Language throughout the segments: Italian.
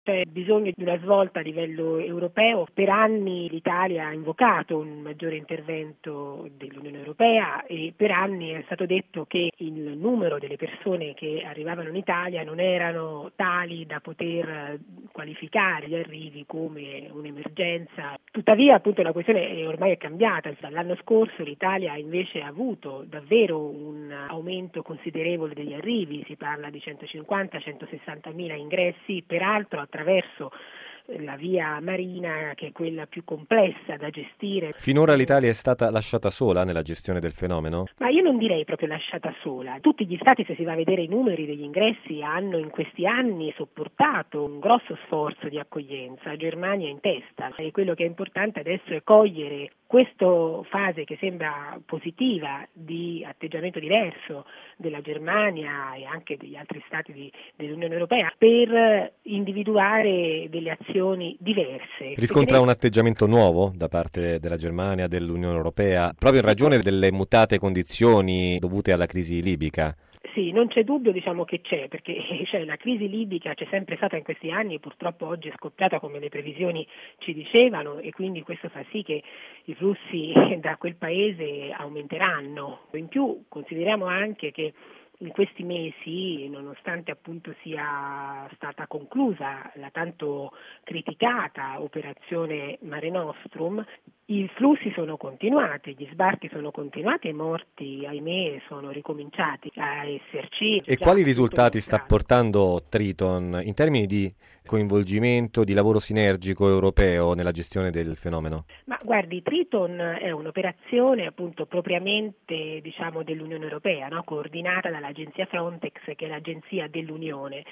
C'è bisogno di una svolta a livello europeo. Per anni l'Italia ha invocato un maggiore intervento dell'Unione Europea e per anni è stato detto che il numero delle persone che arrivavano in Italia non erano tali da poter qualificare gli arrivi come un'emergenza. Tuttavia appunto la questione ormai è cambiata. L'anno scorso l'Italia invece ha avuto davvero un aumento considerevole degli arrivi, si parla di 150-160 mila ingressi, peraltro attraverso la via marina, che è quella più complessa da gestire. Finora l'Italia è stata lasciata sola nella gestione del fenomeno? Ma io non direi proprio lasciata sola. Tutti gli stati, se si va a vedere i numeri degli ingressi, hanno in questi anni sopportato un grosso sforzo di accoglienza, Germania in testa, e quello che è importante adesso è cogliere questa fase che sembra positiva di atteggiamento diverso della Germania e anche degli altri stati dell'Unione Europea per individuare delle azioni diverse. Riscontra un atteggiamento nuovo da parte della Germania, dell'Unione Europea, proprio in ragione delle mutate condizioni dovute alla crisi libica? Sì, non c'è dubbio che c'è, perché la crisi libica c'è sempre stata in questi anni e purtroppo oggi è scoppiata come le previsioni ci dicevano, e quindi questo fa sì che i flussi da quel paese aumenteranno. In più consideriamo anche che in questi mesi, nonostante appunto sia stata conclusa la tanto criticata operazione Mare Nostrum, i flussi sono continuati, gli sbarchi sono continuati e i morti, ahimè, sono ricominciati a esserci. E quali risultati sta portando Triton in termini di coinvolgimento, di lavoro sinergico europeo nella gestione del fenomeno? Ma guardi, Triton è un'operazione appunto propriamente dell'Unione Europea, no? Coordinata dall'agenzia Frontex, che è l'agenzia dell'Unione.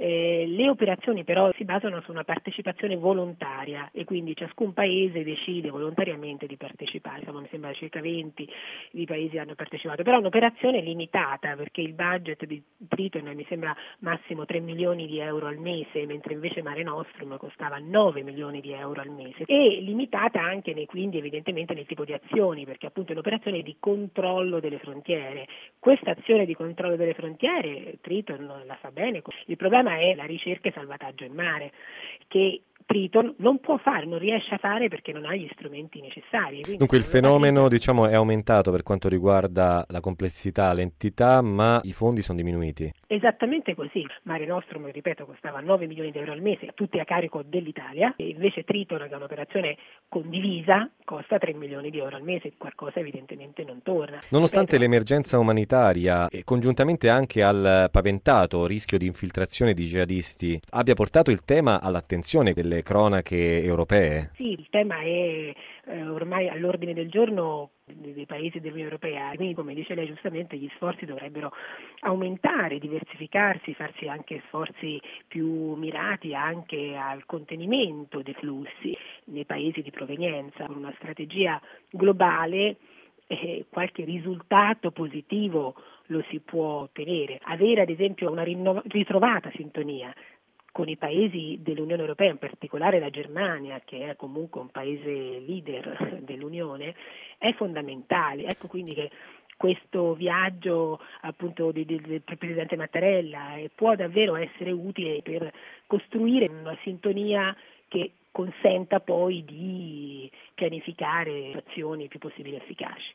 Le operazioni però si basano su una partecipazione volontaria e quindi ciascun paese decide volontariamente di partecipare. Insomma, mi sembra circa 20 i paesi hanno partecipato, però è un'operazione limitata perché il budget di Triton mi sembra massimo 3 milioni di euro al mese, mentre invece Mare Nostrum costava 9 milioni di euro al mese, e limitata anche quindi evidentemente nel tipo di azioni, perché appunto è un'operazione di controllo delle frontiere. Questa azione di controllo delle frontiere Triton la fa bene. Il problema è la ricerca e salvataggio in mare, che Triton non può fare, non riesce a fare perché non ha gli strumenti necessari. Dunque il fenomeno è aumentato per quanto riguarda la complessità, l'entità, ma i fondi sono diminuiti. Esattamente così. Mare Nostrum, ripeto, costava 9 milioni di euro al mese, tutti a carico dell'Italia, e invece Triton, che è un'operazione condivisa, costa 3 milioni di euro al mese, qualcosa evidentemente non torna. Nonostante l'emergenza umanitaria e congiuntamente anche al paventato rischio di infiltrazione di jihadisti abbia portato il tema all'attenzione delle cronache europee? Sì, il tema è ormai all'ordine del giorno dei paesi dell'Unione Europea, quindi come dice lei giustamente gli sforzi dovrebbero aumentare, diversificarsi, farsi anche sforzi più mirati anche al contenimento dei flussi nei paesi di provenienza, con una strategia globale. Qualche risultato positivo lo si può ottenere, avere ad esempio una ritrovata sintonia con i paesi dell'Unione Europea, in particolare la Germania, che è comunque un paese leader dell'Unione, è fondamentale. Ecco quindi che questo viaggio appunto del Presidente Mattarella può davvero essere utile per costruire una sintonia che consenta poi di pianificare azioni il più possibile efficaci.